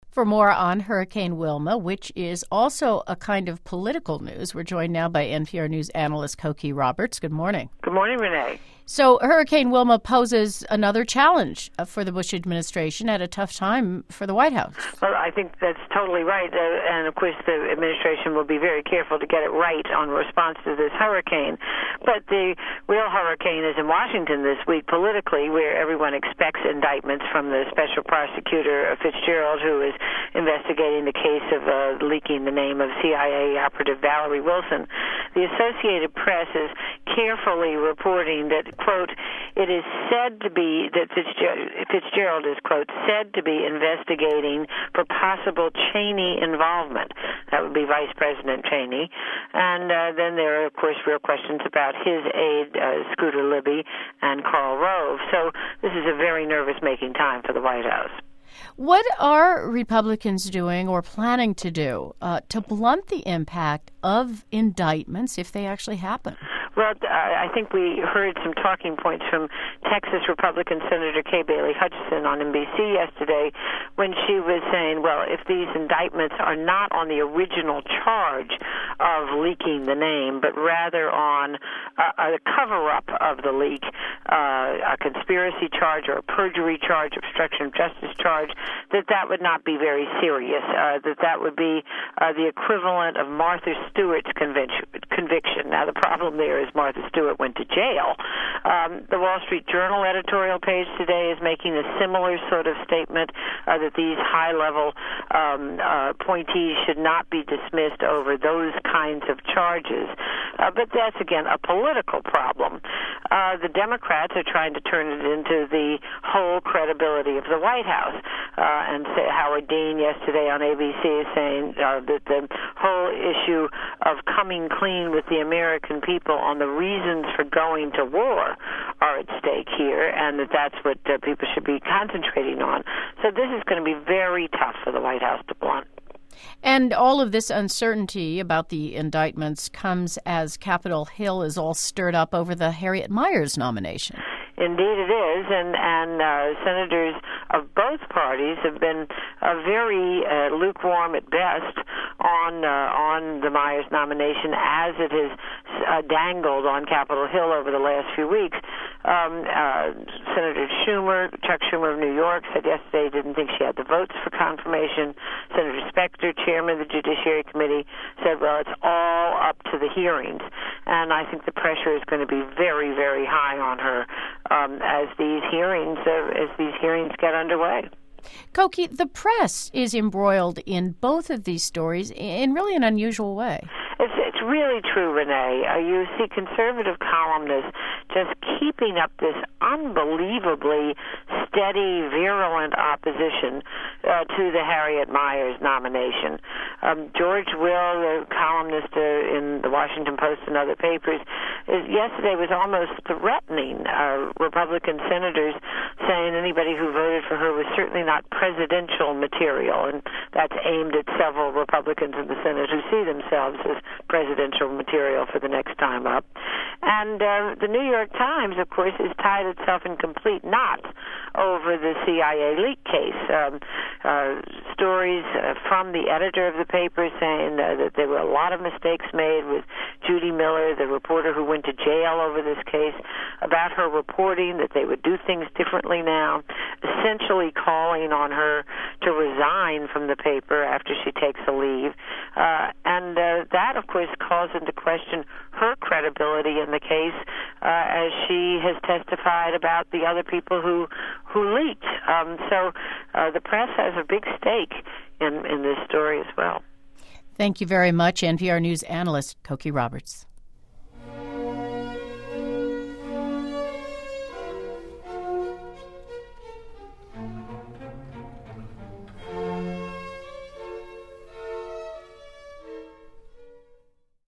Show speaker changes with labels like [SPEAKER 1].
[SPEAKER 1] For more on Hurricane Wilma, which is also a kind of political news, we're joined now by NPR News analyst Cokie Roberts. Good morning.
[SPEAKER 2] Good morning, Renee.
[SPEAKER 1] So Hurricane Wilma poses another challenge for the Bush administration at a tough time for the White House.
[SPEAKER 2] Well, I think that's totally right. And, of course, the administration will be very careful to get it right on response to this hurricane. But the real hurricane is in Washington this week politically, where everyone expects indictments from the special prosecutor Fitzgerald, who is investigating the case of leaking the name of CIA operative Valerie Wilson. The Associated Press is carefully reporting that, quote, it is said to be that Fitzgerald is, quote, said to be investigating for possible Cheney involvement. That would be Vice President Cheney. And then there are, of course, real questions about his aide, Scooter Libby, and Karl Rove. So this is a very nervous-making time for the White House.
[SPEAKER 1] What are Republicans doing or planning to do to blunt the impact of indictments if they actually happen?
[SPEAKER 2] Well, I think we heard some talking points from Texas Republican Senator Kay Bailey Hutchison on NBC yesterday when she was saying, well, if these indictments are not on the original charge of leaking the name, but rather on a cover-up of the leak, a conspiracy charge or a perjury charge, obstruction of justice charge, that would not be very serious, that would be the equivalent of Martha Stewart's conviction. Now, the problem there is Martha Stewart went to jail. The Wall Street Journal editorial page today is making a similar sort of statement that these high-level appointees should not be dismissed over those kinds of charges. But that's, again, a political problem. The Democrats are trying to turn it into the whole credibility of the White House. And Howard Dean yesterday on ABC is saying that the whole issue of coming clean with the American people on the reasons for going to war are at stake here, and that's what people should be concentrating on. So this is going to be very tough for the White House to blunt.
[SPEAKER 1] And all of this uncertainty about the indictments comes as Capitol Hill is all stirred up over the Harriet Miers nomination.
[SPEAKER 2] Indeed it is, and senators of both parties have been very lukewarm at best on the Miers nomination as it has dangled on Capitol Hill over the last few weeks. Senator Chuck Schumer of New York, said yesterday he didn't think she had the votes for confirmation. Senator Specter, chairman of the Judiciary Committee, said, well, it's all up to the hearings. And I think the pressure is going to be very, very high on her as these hearings get underway.
[SPEAKER 1] Cokie, the press is embroiled in both of these stories in really an unusual way.
[SPEAKER 2] It's really true, Renee. You see conservative columnists just keeping up this unbelievably steady, virulent opposition to the Harriet Miers nomination. George Will, the columnist in the Washington Post and other papers, yesterday was almost threatening Republican senators, saying anybody who voted for her was certainly not presidential material, and that's aimed at several Republicans in the Senate who see themselves as presidential material for the next time up. And the New York Times, of course, has tied itself in complete knots over the CIA leak case. Stories from the editor of the paper saying that there were a lot of mistakes made with Judy Miller, the reporter who went to jail over this case, about her reporting, that they would do things differently now, essentially calling on her to resign from the paper after she takes a leave. And that, of course, calls into question her credibility in the case as she has testified about the other people who leaked. So the press has a big stake in this story as well.
[SPEAKER 1] Thank you very much, NPR News analyst Cokie Roberts.